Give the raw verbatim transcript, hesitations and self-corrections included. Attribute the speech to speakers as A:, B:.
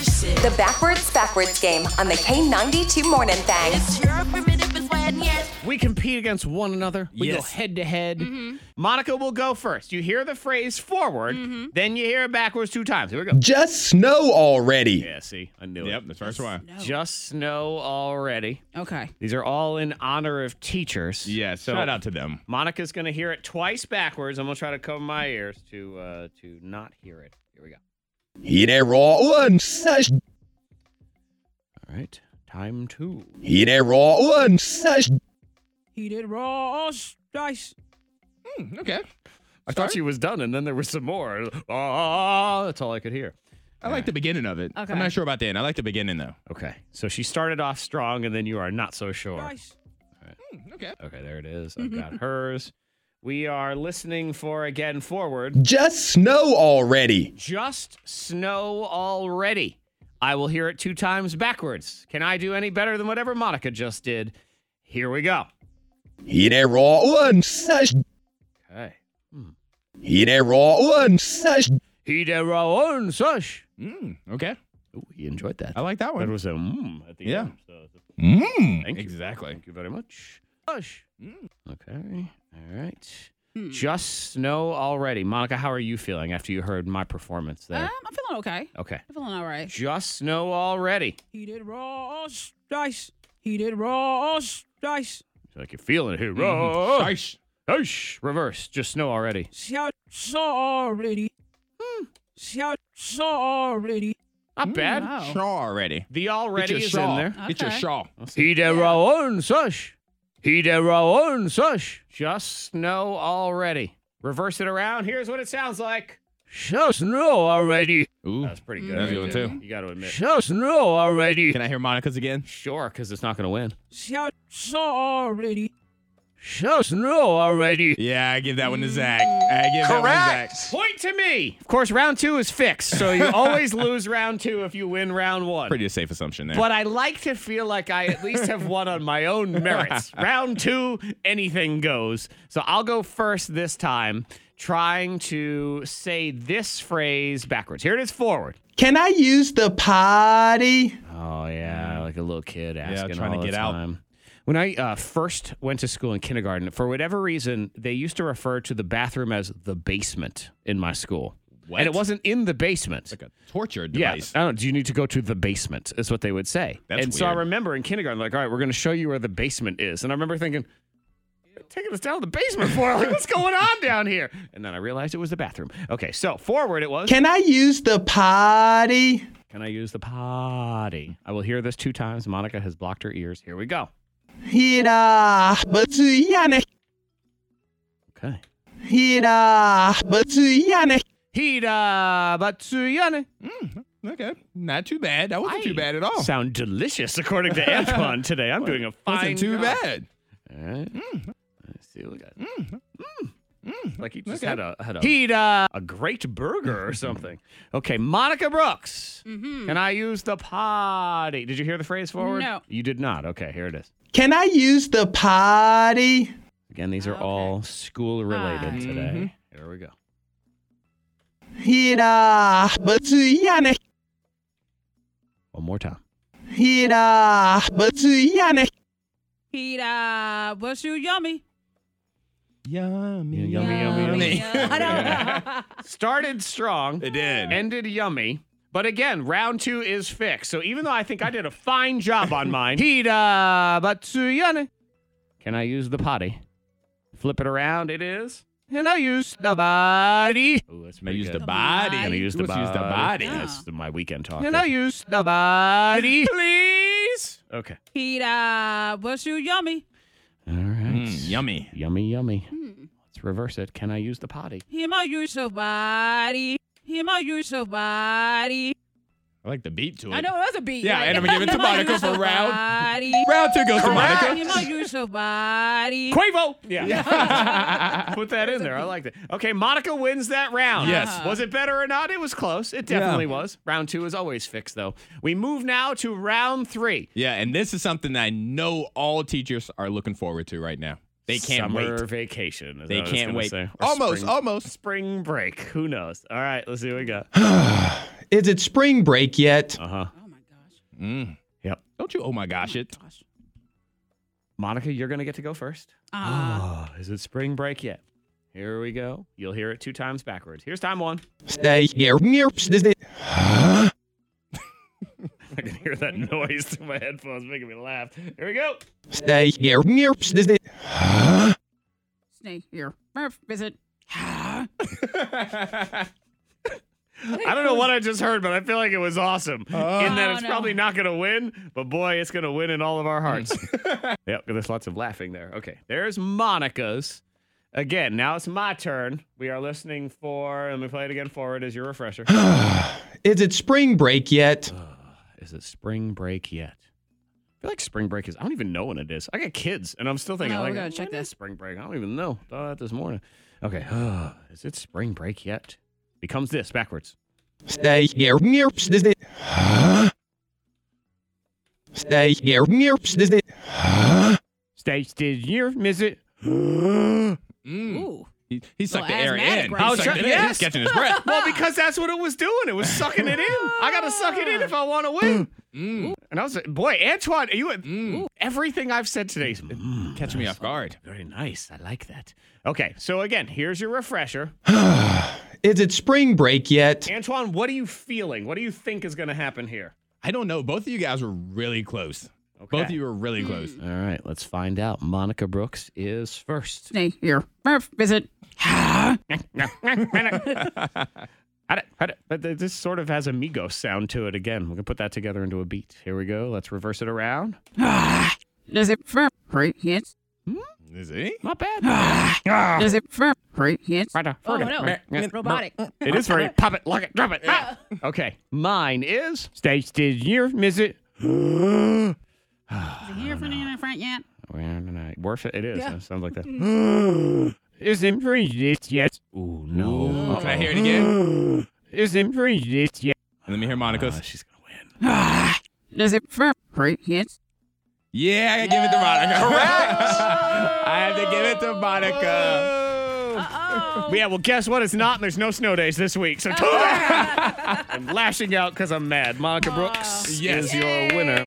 A: The Backwards Backwards game on the K ninety-two Morning Thing.
B: We compete against one another. We
C: Yes.
B: go head to head. Monica will go first. You hear the phrase forward, then you hear it backwards two times. Here we go.
D: Just snow already.
B: Yeah, see, I knew
C: Yep,
B: it.
C: the first one.
B: Just snow already.
E: Okay.
B: These are all in honor of teachers.
C: Yeah,
B: So
C: shout out to them.
B: Monica's going to hear it twice backwards. I'm going to try to cover my ears to uh, to not hear it. Here we go.
D: He there raw one such.
B: All right. Time two.
D: He there raw one such.
E: He did raw dice.
C: Hmm, okay.
B: I thought she was done, and then there was some more. Ah, that's all I could hear.
C: I like the beginning of it.
E: Okay.
C: I'm not sure about the end. I like the beginning, though.
B: Okay. So she started off strong, and then you are not so sure.
E: Dice.
C: Hmm, okay.
B: Okay, there it is. I've got hers. We are listening for, again, forward.
D: Just snow already.
B: Just snow already. I will hear it two times backwards. Can I do any better than whatever Monica just did? Here we go.
D: He there raw one such.
B: Okay.
D: He there raw one such.
B: He did own sush.
C: Mm, okay.
B: Ooh, he enjoyed that.
C: I like that
B: That
C: one.
B: was a mmm at the
C: Yeah.
B: end. So,
C: Mm,
B: thank you.
C: exactly.
B: Thank you very much. Sush.
C: Mm.
B: Okay. All right. Just snow already. Monica, how are you feeling after you heard my performance
E: Um,
B: there?
E: I'm feeling okay.
B: Okay.
E: I'm feeling all right.
B: Just snow already.
E: He did raw dice. He did raw dice.
B: It's like you're feeling it here.
C: Mhm. Nice.
B: Hush. Reverse. Just snow already.
E: Shout saw already. Shout saw already.
B: Not bad.
E: Wow.
C: Shaw already.
B: The already
C: Get your
B: is
C: shawl.
B: in there.
C: Get your
E: Okay.
C: shawl.
B: He de own sush. He de own sush. Just snow already. Reverse it around. Here's what it sounds like. Just snow already.
C: Ooh.
B: That's pretty good.
C: That's a good one, too.
B: You got to admit. Just snow already.
C: Can I hear Monica's again?
B: Sure, because it's not going to win.
E: Shout saw already.
B: Just snow already.
C: Yeah, I give that one to Zach. I give that one to Zach.
B: Point to me. Of course, round two is fixed, so you always lose round two if you win round one.
C: Pretty safe assumption there.
B: But I like to feel like I at least have won on my own merits. Round two, anything goes. So I'll go first this time, trying to say this phrase backwards. Here it is forward.
D: Can I use the potty?
B: Oh, yeah, like a little kid asking
C: trying to
B: all the
C: get out.
B: time. When I uh, first went to school in kindergarten, for whatever reason, they used to refer to the bathroom as the basement in my school.
C: What?
B: And it wasn't in the basement.
C: Like a torture
B: Yeah,
C: device.
B: I don't. Do you need to go to the basement? Is what they would say.
C: That's
B: and so I
C: weird.
B: remember in kindergarten, like, all right, we're going to show you where the basement is. And I remember thinking, "You're taking us down to the basement for? Like, what's going on down here?" And then I realized it was the bathroom. Okay, so forward it was.
D: Can I use the potty?
B: Can I use the potty? I will hear this two times. Monica has blocked her ears. Here we go.
D: Hira batsuyane.
B: Okay.
D: Hira batsuyane.
B: Hida Batsuyane.
C: Okay. Not too bad. That wasn't
B: I
C: too bad at all.
B: Sound delicious, according to Antoine today. I'm doing a fine
C: wasn't too
B: job.
C: bad.
B: All right. Let's see what we got. Mm. Like he just
C: Okay.
B: had a had a he'd uh, a great burger or something. Okay, Monica Brooks. Can I use the potty? Did you hear the phrase forward?
E: No.
B: You did not. Okay, here it is.
D: Can I use the potty?
B: Again, these are
E: Okay.
B: all school related
E: Ah.
B: today. Here we go.
D: Hira batsuyane.
B: One more time.
D: Hira batsuyane.
E: He uh, was you yummy.
C: Yummy.
B: Yeah, yummy, yummy, yummy.
E: I know.
B: Started strong.
C: It did.
B: Ended yummy. But again, round two is fixed. So even though I think I did a fine job on mine, Hida Batsuyane. Can I use the potty? Flip it around. It is. And I use the body. Ooh, that's
C: I
B: pretty
C: use
B: good.
C: the body.
B: Can I use the
C: Let's
B: body?
C: use the body.
E: Yeah.
B: That's my weekend talk.
E: And
B: I use the body, please. Okay.
E: He uh, was you yummy.
B: All right.
C: Mm, yummy.
B: Yummy, yummy. Let's reverse it. Can I use the potty?
E: He might use your body. He might use your body.
C: I like the beat to it.
E: I know it was a beat.
C: Yeah,
E: right?
C: and I'm gonna give it to
E: He might
C: Monica
E: use
C: for
E: your
C: round-
E: body.
C: Round two goes to
E: He
C: Monica.
E: might use your body.
B: Quavo. Yeah. Put that in there. I liked it. Okay, Monica wins that round.
C: Yes.
B: Was it better or not? It was close. It definitely was. Round two is always fixed, though. We move now to round three.
C: Yeah, and this is something that I know all teachers are looking forward to right now. They can't
B: Summer
C: wait.
B: vacation. is
C: They
B: what I was
C: can't
B: gonna
C: wait.
B: say. Or
C: Almost,
B: spring-
C: almost.
B: Spring break. Who knows? All right, let's see what we got.
D: Is it spring break yet?
B: Uh-huh.
E: Oh my gosh.
C: Mm.
B: Yep.
C: Don't you oh my gosh it.
E: Gosh.
B: Monica, you're going to get to go first.
E: Uh,
B: Oh, is it spring break yet? Here we go. You'll hear it two times backwards. Here's time one.
D: Stay here. Is it?
B: I can hear that noise through my headphones making me laugh. Here we go.
D: Stay here. Is it?
E: Stay here. Murph, visit.
B: I don't know what I just heard, but I feel like it was awesome. in that
E: Oh,
B: it's
E: no.
B: probably not going to win, but boy, it's going to win in all of our hearts. Yep, there's lots of laughing there. Okay, there's Monica's. Again, now it's my turn. We are listening for, let me play it again forward as your refresher.
D: Is it spring break yet?
B: Is it spring break yet? I feel like spring break is, I don't even know when it is. I got kids, and I'm still thinking,
E: Oh, we
B: like,
E: gotta check
B: when is
E: this.
B: spring break? I don't even know. Thought that this morning. Okay, is it spring break yet? Becomes this backwards.
D: Stay here. Is it? Stay here. Is it?
B: Stay still here, miss it.
C: Mm.
E: Ooh.
C: He, he sucked the
E: Little
C: air
E: asthmatic
C: in.
E: right
C: He
B: there.
C: sucked
B: Oh,
C: it in.
B: yes.
C: He's catching his breath.
B: Well, because that's what it was doing. It was sucking it in. I got to suck it in if I want to win.
C: Mm.
B: And I was like, boy, Antoine, you
C: Mm.
B: everything I've said today is mm,
C: Catching me off guard.
B: very nice. I like that. Okay, so again, here's your refresher.
D: Is it spring break yet?
B: Antoine, what are you feeling? What do you think is going to happen here?
C: I don't know. Both of you guys were really close.
B: Okay.
C: Both of you were really close.
B: All right, let's find out. Monica Brooks is first.
E: Stay here. Murph, visit.
B: I don't- I don't- But th- this sort of has a Migos sound to it again. We can put that together into a beat. Here we go. Let's reverse it around.
E: Does it firm? Hurry, hits.
C: Is he?
B: Not bad.
E: Does it firm? Hurry, hits.
B: Right, uh,
E: Oh,
B: forget
E: no.
B: it.
E: It's robotic.
B: It is very pop it, lock it, drop it. Ah. Okay, mine is stay still here, miss it.
E: Is it here for the front yet?
B: Worse, it is.
E: Yeah.
B: It sounds like that. Is it free yet? Ooh, no.
C: Ooh, can I hear it again?
B: Is it free yet?
C: Let me hear Monica's.
B: Uh, she's gonna win.
E: Does it firm? Hurry, hits.
C: Yeah, I give it to Monica. Correct. I have to give it to Monica.
E: Uh-oh.
B: Yeah, well, guess what? It's not, and there's no snow days this week. So too bad. I'm lashing out because I'm mad. Monica Brooks
C: Yes.
B: is your winner.